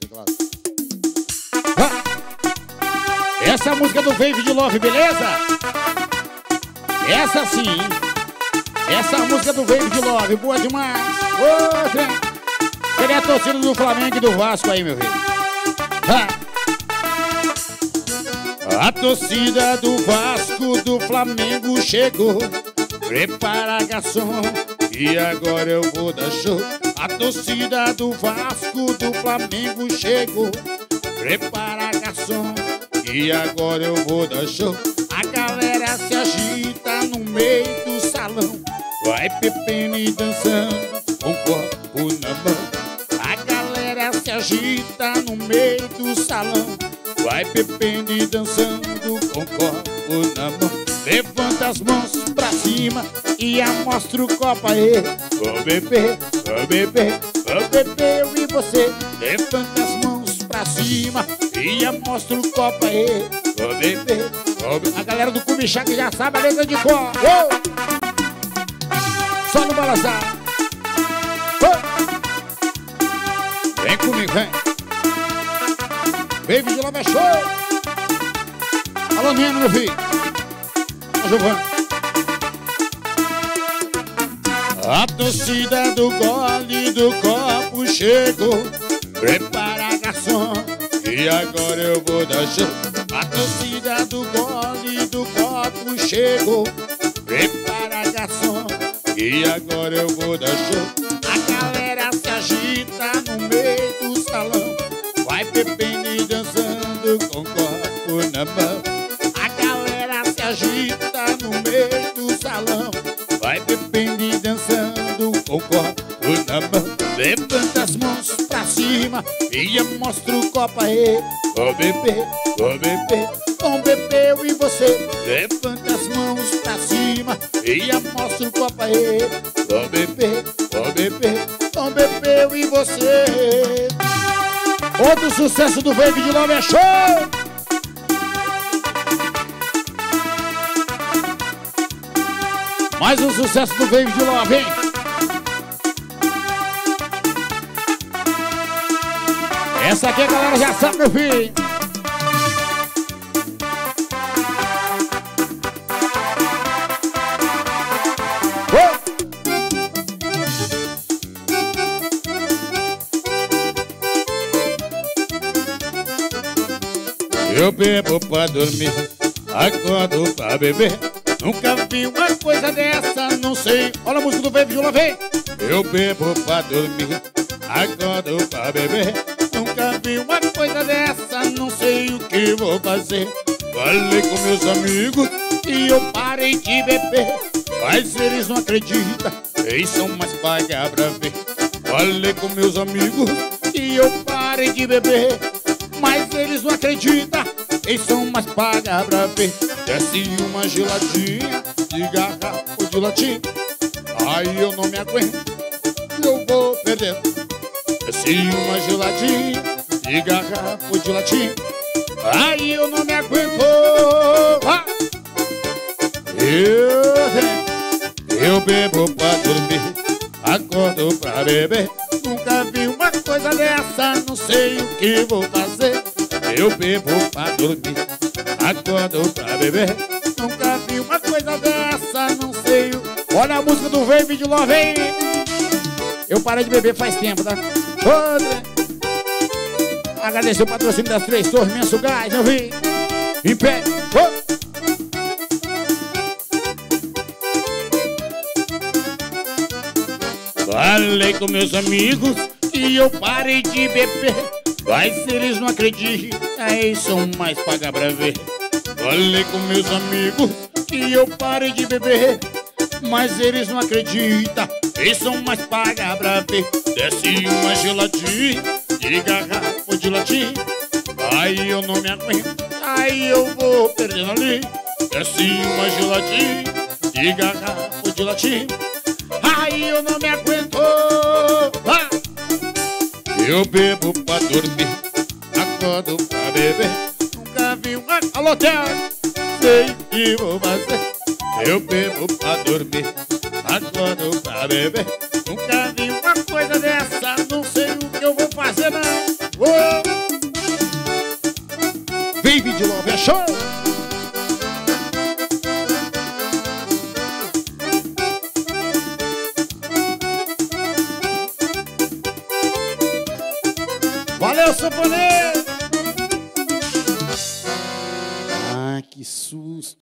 teclado. Essa é a música do Wave de Love, beleza? Essa sim, hein? Essa é a música do Wave de Love, boa demais. Outra. Cadê a torcida do Flamengo e do Vasco aí, meu filho? A torcida do Vasco, do Flamengo chegou. Prepara, garçom, e agora eu vou dar show. A torcida do Vasco, do Flamengo chegou. Prepara, garçom, e agora eu vou dar show. A galera se agita no meio do salão. Vai bebendo e dançando com o copo na mão. A galera se agita no meio do salão. Vai bebendo e dançando com o copo na mão. Levanta as mãos pra cima e amostra o copo aí. Vou beber, vou beber, vou beber eu e você. Levanta as mãos pra cima e amostra o copo aí. Vou beber, vou beber. A galera do Cubichá que já sabe a letra de cor. Só no balançar. Vem comigo, vem. Wave de Love é show. Alô, Nino, meu filho. Giovana. A torcida do gole do copo chegou. Prepara, garçom, e agora eu vou dar show. A torcida do gole do copo chegou. Prepara, garçom, e agora eu vou dar show. A galera se agita no meio do salão. Vai bebendo e dançando com o copo na mão. A galera se agita no meio do salão. Vai bebendo e dançando com o copo na mão. Levanta as mãos pra cima e mostra o copo aí. Vou beber, vou beber, vamos beber eu e você. Levanta as mãos pra cima e mostra o copo aí. Vou beber, vou beber, vamos beber eu e você. Outro sucesso do Wave de Love é show! Mais um sucesso do Wave de Love, hein? Essa aqui a galera já sabe, meu filho. Eu bebo pra dormir, acordo pra beber. Nunca vi uma coisa dessa, não sei. Olha a música do Wave de Love, vem. Eu bebo pra dormir, acordo pra beber. Nunca vi uma coisa dessa, não sei o que vou fazer. Falei com meus amigos e eu parei de beber, mas eles não acreditam, eles são mais paga pra ver. Falei com meus amigos e eu parei de beber, mas eles não acreditam, eles são mais paga pra ver. Desce uma geladinha de garrafa de latim, aí eu não me aguento, eu vou perdendo. Desce uma geladinha de garrafa de latim, aí eu não me aguento. Eu bebo pra dormir, acordo pra beber. Nunca vi uma coisa dessa, não sei o que vou fazer. Eu bebo pra dormir, acordo pra beber. Nunca vi uma coisa dessa, não sei o... Olha a música do Wave de Love, hein? Eu parei de beber faz tempo, tá? Agradecer o patrocínio das 3 Torres, Menso Gás, eu vi. Em pé. Falei com meus amigos e eu parei de beber, mas eles não acreditam, aí são mais paga pra ver. Falei com meus amigos e eu parei de beber, mas eles não acreditam, eles são mais paga pra ver. Desce uma geladinha de garrafa de latim, aí eu não me aguento, aí eu vou perdendo ali. Desce uma geladinha de garrafa de latim, aí eu não me aguento. Eu bebo pra dormir, acordo pra beber. Nunca vi uma... Alô, Theo! Sei o que vou fazer. Eu bebo pra dormir, acordo pra beber. Nunca vi uma coisa dessa, não sei o que eu vou fazer, não. Vem, Vídeo Love, é show! Valeu, sanfoneiro! Ah, que susto!